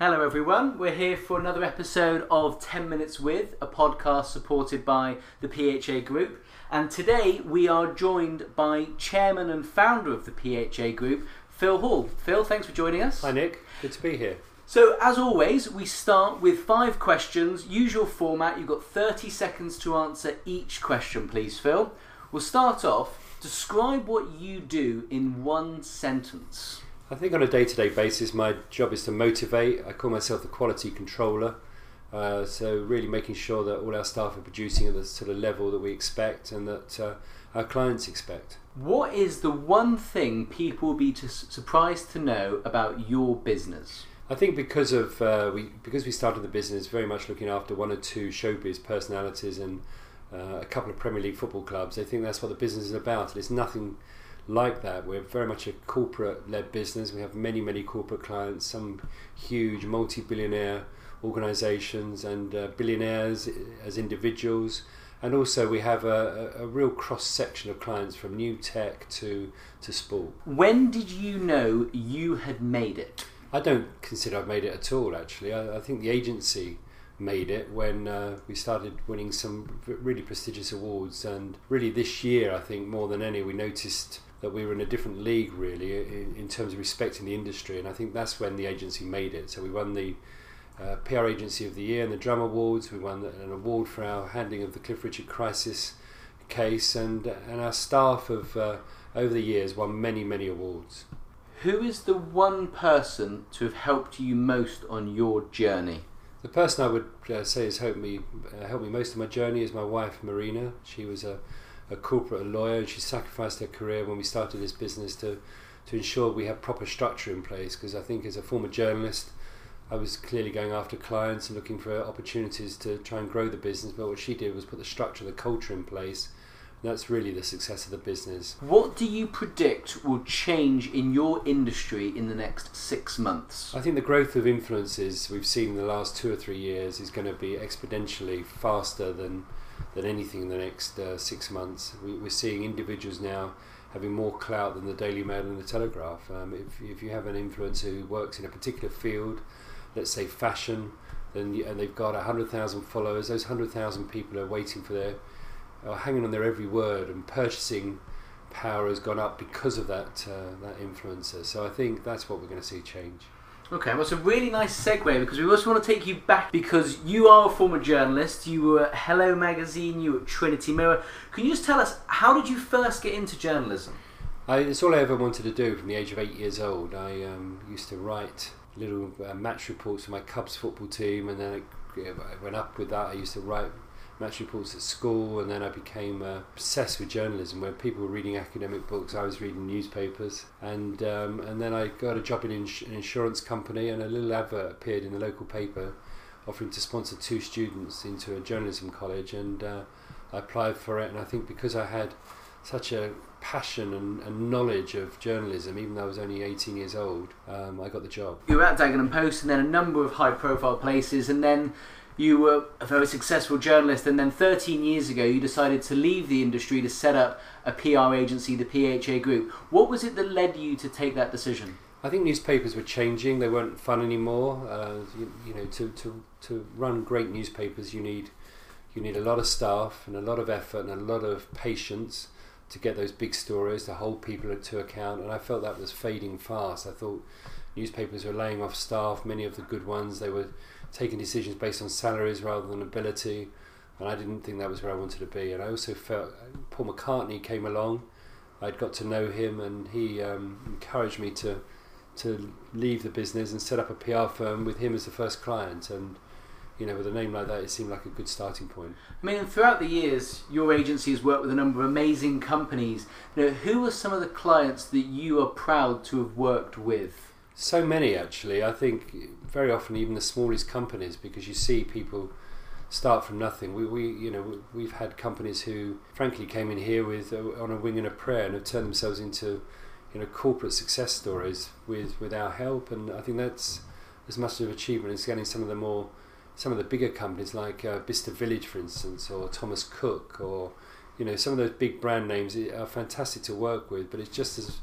Hello everyone, we're here for another episode of 10 Minutes With, a podcast supported by the PHA Group. And today we are joined by Chairman and Founder of the PHA Group, Phil Hall. Phil, thanks for joining us. Hi Nick, good to be here. So as always, we start with 5 questions, usual format. You've got 30 seconds to answer each question, please, Phil. We'll start off. Describe what you do in one sentence. I think on a day-to-day basis my job is to motivate. I call myself the quality controller, so really making sure that all our staff are producing at the sort of level that we expect and that our clients expect. What is the one thing people will be surprised to know about your business? I think because we started the business very much looking after one or two showbiz personalities and a couple of Premier League football clubs, I think that's what the business is about. And it's nothing like that. We're very much a corporate-led business. We have many corporate clients, some huge multi-billionaire organisations and billionaires as individuals, and also we have a real cross-section of clients from new tech to sport. When did you know you had made it? I don't consider I've made it at all, actually. I think the agency made it when we started winning some really prestigious awards, and really this year, I think more than any, we noticed that we were in a different league really in terms of respecting the industry, and I think that's when the agency made it. So we won the PR Agency of the Year and the Drum Awards. We won an award for our handling of the Cliff Richard crisis case, and our staff have over the years won many awards. Who is the one person to have helped you most on your journey? The person I would say has helped me most on my journey is my wife Marina. She was a corporate lawyer, and she sacrificed her career when we started this business to ensure we have proper structure in place, because I think as a former journalist I was clearly going after clients and looking for opportunities to try and grow the business, but what she did was put the structure, the culture in place, and that's really the success of the business. What do you predict will change in your industry in the next 6 months? I think the growth of influencers we've seen in the last 2 or 3 years is going to be exponentially faster than anything in the next 6 months. We're seeing individuals now having more clout than the Daily Mail and the Telegraph. If you have an influencer who works in a particular field, let's say fashion, and they've got 100,000 followers, those 100,000 people are hanging on their every word, and purchasing power has gone up because of that influencer. So I think that's what we're going to see change. Okay, well, it's a really nice segue, because we also want to take you back, because you are a former journalist. You were at Hello Magazine, you were at Trinity Mirror. Can you just tell us, how did you first get into journalism? It's all I ever wanted to do from the age of 8 years old. I used to write little match reports for my Cubs football team, and then I went up with that. I used to write match reports at school, and then I became obsessed with journalism. Where people were reading academic books, I was reading newspapers, and then I got a job in an insurance company, and a little advert appeared in the local paper offering to sponsor 2 students into a journalism college, and I applied for it. And I think because I had such a passion and knowledge of journalism, even though I was only 18 years old, I got the job. You were at Dagenham Post, and then a number of high profile places, and then you were a very successful journalist, and then 13 years ago you decided to leave the industry to set up a PR agency, the PHA Group. What was it that led you to take that decision? I think newspapers were changing. They weren't fun anymore. To run great newspapers you need a lot of staff and a lot of effort and a lot of patience to get those big stories, to hold people to account, and I felt that was fading fast. I thought newspapers were laying off staff, many of the good ones. They were taking decisions based on salaries rather than ability, and I didn't think that was where I wanted to be. And I also felt Paul McCartney came along. I'd got to know him, and he encouraged me to leave the business and set up a PR firm with him as the first client. And with a name like that, it seemed like a good starting point. I mean, throughout the years, your agency has worked with a number of amazing companies. Who are some of the clients that you are proud to have worked with? So many, actually. I think very often even the smallest companies, because you see people start from nothing. We've had companies who frankly came in here with on a wing and a prayer, and have turned themselves into corporate success stories with our help. And I think that's as much of an achievement as getting some of the bigger companies like Bicester Village, for instance, or Thomas Cook, or some of those big brand names are fantastic to work with. But it's just as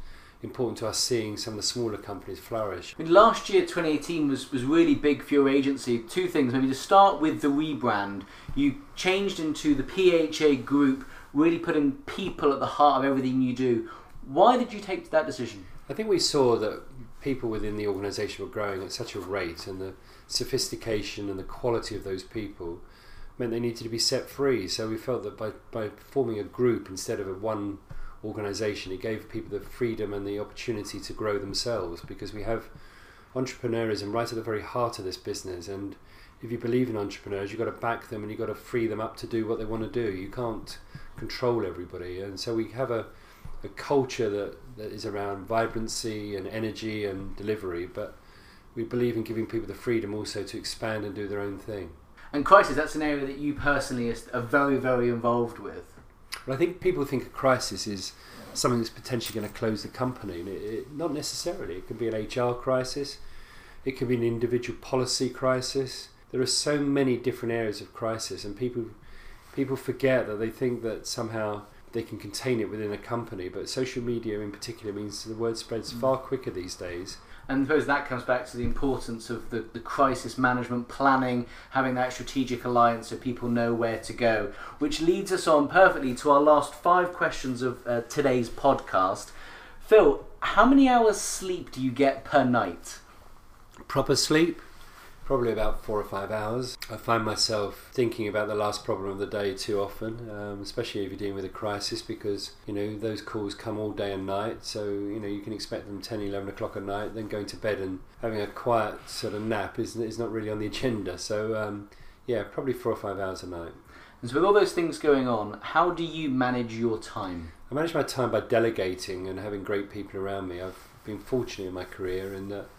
important to us seeing some of the smaller companies flourish. I mean, last year, 2018, was really big for your agency. Two things. Maybe to start with the rebrand, you changed into the PHA Group, really putting people at the heart of everything you do. Why did you take that decision? I think we saw that people within the organisation were growing at such a rate, and the sophistication and the quality of those people meant they needed to be set free. So we felt that by forming a group instead of one organisation, it gave people the freedom and the opportunity to grow themselves, because we have entrepreneurism right at the very heart of this business, and if you believe in entrepreneurs, you've got to back them and you've got to free them up to do what they want to do. You can't control everybody, and so we have a culture that is around vibrancy and energy and delivery, but we believe in giving people the freedom also to expand and do their own thing. And crisis, that's an area that you personally are very, very involved with. Well, I think people think a crisis is something that's potentially going to close the company. And not necessarily. It could be an HR crisis. It could be an individual policy crisis. There are so many different areas of crisis, and people forget that they think that somehow they can contain it within a company. But social media in particular means the word spreads far quicker these days. And I suppose that comes back to the importance of the crisis management planning, having that strategic alliance so people know where to go, which leads us on perfectly to our last 5 questions of today's podcast. Phil, how many hours sleep do you get per night? Proper sleep? Probably about 4 or 5 hours. I find myself thinking about the last problem of the day too often, especially if you're dealing with a crisis, because those calls come all day and night, so you can expect them 10, 11 o'clock at night. Then going to bed and having a quiet sort of nap is not really on the agenda. So probably 4 or 5 hours a night. And so with all those things going on, how do you manage your time? I manage my time by delegating and having great people around me. I've been fortunate in my career in that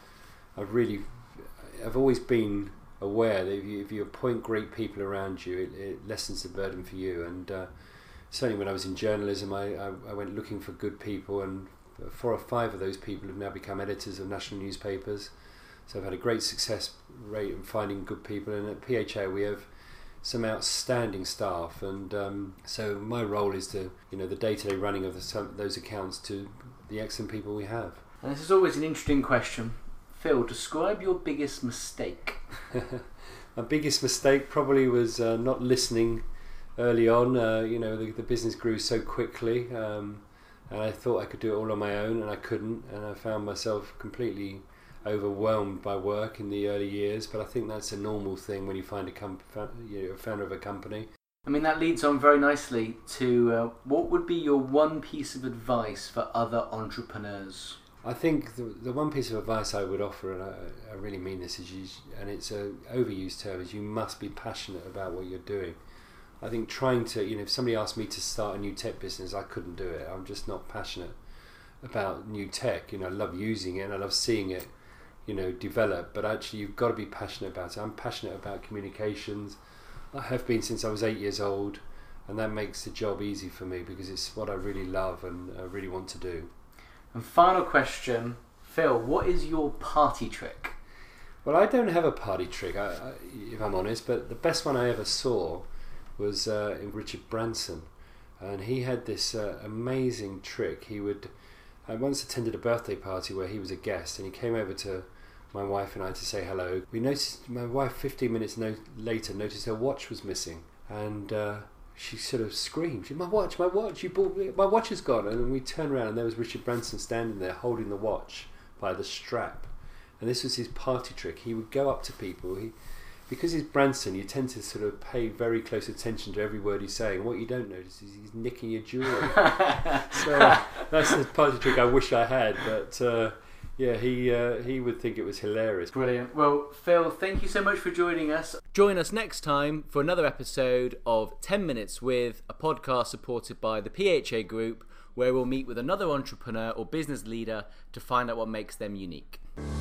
I've always been aware that if you appoint great people around you, it lessens the burden for you. And certainly when I was in journalism, I went looking for good people, and 4 or 5 of those people have now become editors of national newspapers. So I've had a great success rate in finding good people. And at PHA we have some outstanding staff, and so my role is to the day-to-day running of those accounts to the excellent people we have. And this is always an interesting question. Phil, describe your biggest mistake. My biggest mistake probably was not listening early on. The business grew so quickly, and I thought I could do it all on my own, and I couldn't, and I found myself completely overwhelmed by work in the early years. But I think that's a normal thing when you find a founder of a company. I mean, that leads on very nicely to what would be your one piece of advice for other entrepreneurs? I think the one piece of advice I would offer, and I really mean this, and it's an overused term, is you must be passionate about what you're doing. I think trying to, if somebody asked me to start a new tech business, I couldn't do it. I'm just not passionate about new tech. I love using it and I love seeing it, develop. But actually, you've got to be passionate about it. I'm passionate about communications. I have been since I was 8 years old, and that makes the job easy for me because it's what I really love and I really want to do. And final question, Phil, what is your party trick? Well, I don't have a party trick, if I'm honest, but the best one I ever saw was in Richard Branson, and he had this amazing trick. I once attended a birthday party where he was a guest, and he came over to my wife and I to say hello. We noticed, my wife 15 minutes later noticed her watch was missing, and she sort of screamed, my watch, you bought me, my watch is gone. And then we turned around and there was Richard Branson standing there holding the watch by the strap. And this was his party trick. He would go up to people, because he's Branson, you tend to sort of pay very close attention to every word he's saying. What you don't notice is he's nicking your jewellery. So that's the party trick I wish I had, but he would think it was hilarious. Brilliant. Well, Phil, thank you so much for joining us. Join us next time for another episode of 10 Minutes With, a podcast supported by the PHA Group, where we'll meet with another entrepreneur or business leader to find out what makes them unique.